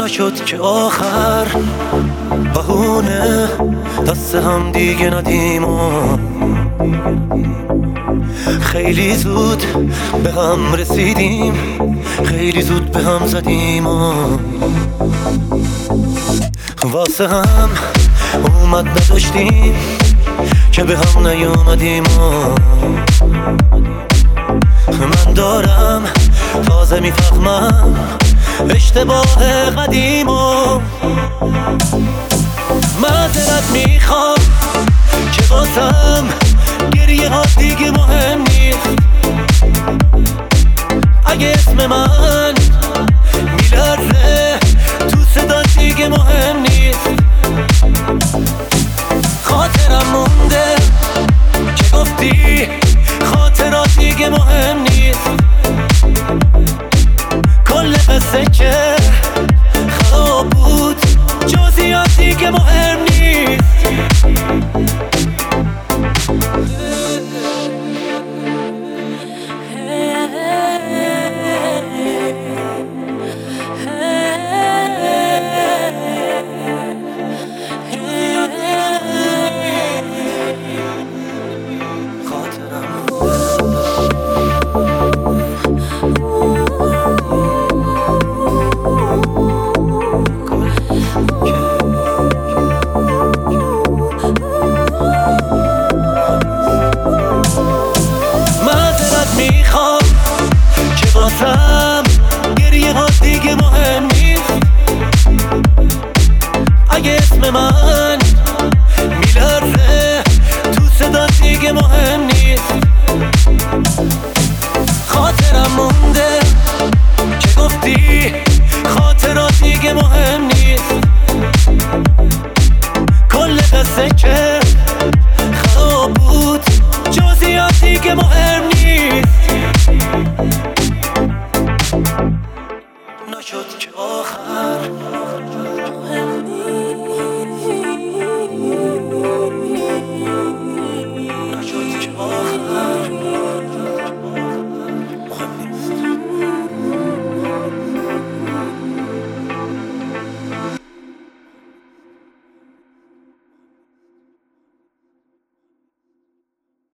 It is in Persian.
نشد که آخر بهونه دست هم دیگه ندیم و خیلی زود به هم رسیدیم، خیلی زود به هم زدیم و واسه هم اومد نداشتیم که به هم نیومدیم و من دارم تازه میفهمم اشتباه قدیم و معذرت میخوام که واسم گریه ها دیگه مهم نیست. اگه اسم من